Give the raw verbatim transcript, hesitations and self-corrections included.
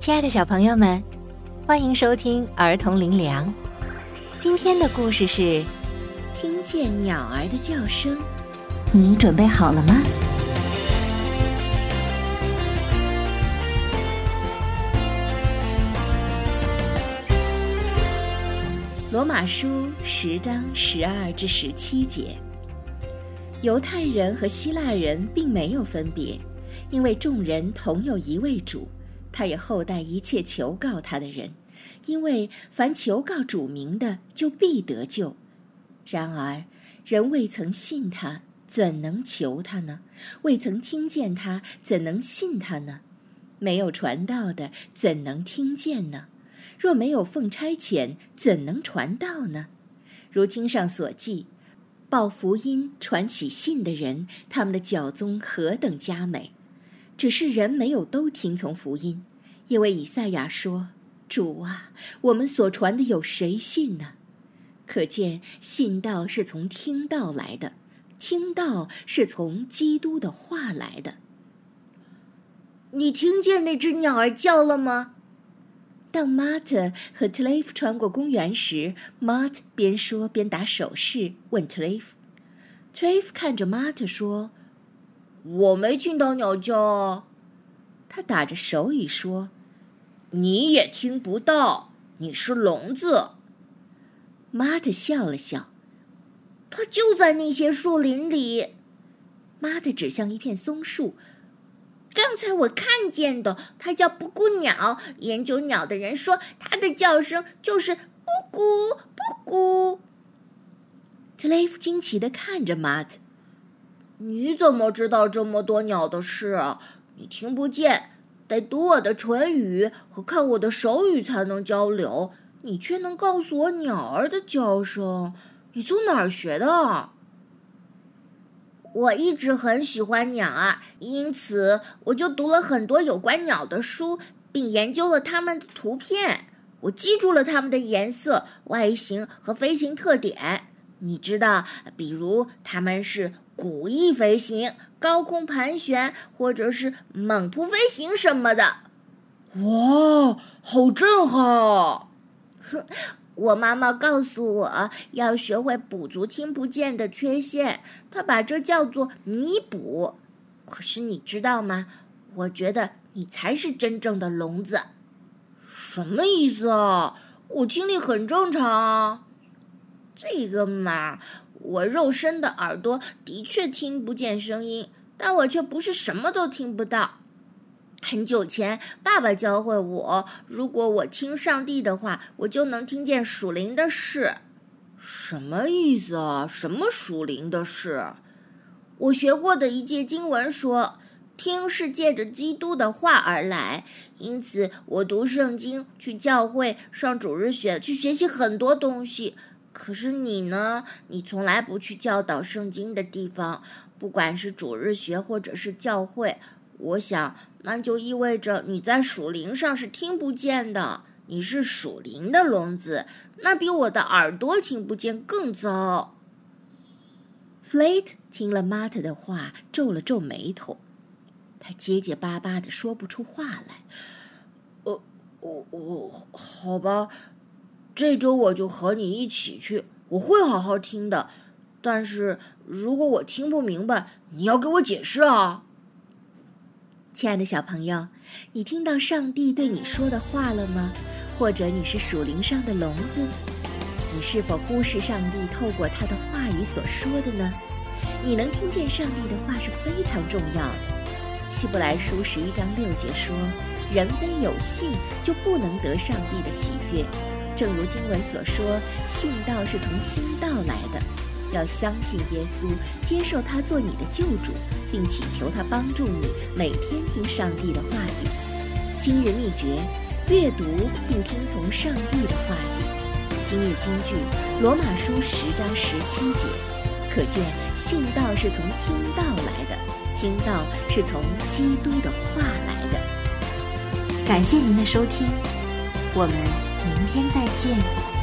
亲爱的小朋友们，欢迎收听儿童灵粮。今天的故事是听见鸟儿的叫声。你准备好了吗？罗马书十章十二至十七节，犹太人和希腊人并没有分别，因为众人同有一位主，他也厚待一切求告他的人，因为凡求告主名的，就必得救。然而人未曾信他，怎能求他呢？未曾听见他，怎能信他呢？没有传道的，怎能听见呢？若没有奉差遣，怎能传道呢？如经上所记，报福音传喜信的人，他们的脚踪何等佳美！只是人没有都听从福音，因为以赛亚说：主啊，我们所传的有谁信呢？可见信道是从听道来的，听道是从基督的话来的。 你听见那只鸟儿叫了吗？ 当 Mart 和 Cliff 穿过公园时， Mart 边说边打手势问 Cliff。Cliff 看着 Mart 说： 我没听到鸟叫啊。 他打着手语说： 你也听不到，你是聋子。 Mart 笑了笑： 它就在那些树林里。 Mart 指向一片松树： 刚才我看见的，它叫布谷鸟。研究鸟的人说，它的叫声就是布谷布谷。 Cliff 惊奇地看着 Mart： 你怎么知道这么多鸟的事啊？你听不见，得读我的唇语和看我的手语才能交流，你却能告诉我鸟儿的叫声，你从哪儿学的？我一直很喜欢鸟啊，因此我就读了很多有关鸟的书，并研究了它们的图片。我记住了它们的颜色、外形和飞行特点。你知道，比如它们是古翼飞行、高空盘旋，或者是猛扑飞行什么的。 哇，好震撼啊！ 我妈妈告诉我要学会补足听不见的缺陷，她把这叫做弥补。可是你知道吗？我觉得你才是真正的聋子。 什么意思啊？我听力很正常啊。 这个嘛，我肉身的耳朵的确听不见声音，但我却不是什么都听不到。很久前，爸爸教会我，如果我听上帝的话，我就能听见属灵的事。 什么意思啊？什么属灵的事？ 我学过的一节经文说，听是借着基督的话而来，因此我读圣经、去教会、上主日学，去学习很多东西。可是你呢？你从来不去教导圣经的地方，不管是主日学或者是教会。我想那就意味着你在属灵上是听不见的，你是属灵的聋子，那比我的耳朵听不见更糟。 Flate 听了 Mart 的话，皱了皱眉头，他结结巴巴地说不出话来。 呃，我我好吧，这周我就和你一起去，我会好好听的。但是如果我听不明白，你要给我解释啊。 亲爱的小朋友，你听到上帝对你说的话了吗？或者你是属灵上的聋子？你是否忽视上帝透过他的话语所说的呢？你能听见上帝的话是非常重要的。希伯来书十一章六节说，人非有信就不能得上帝的喜悦。正如经文所说，信道是从听道来的。要相信耶稣，接受他做你的救主，并祈求他帮助你每天听上帝的话语。今日秘诀：阅读并听从上帝的话语。今日金句：罗马书十章十七节。可见信道是从听道来的，听道是从基督的话来的。感谢您的收听，我们明天再见。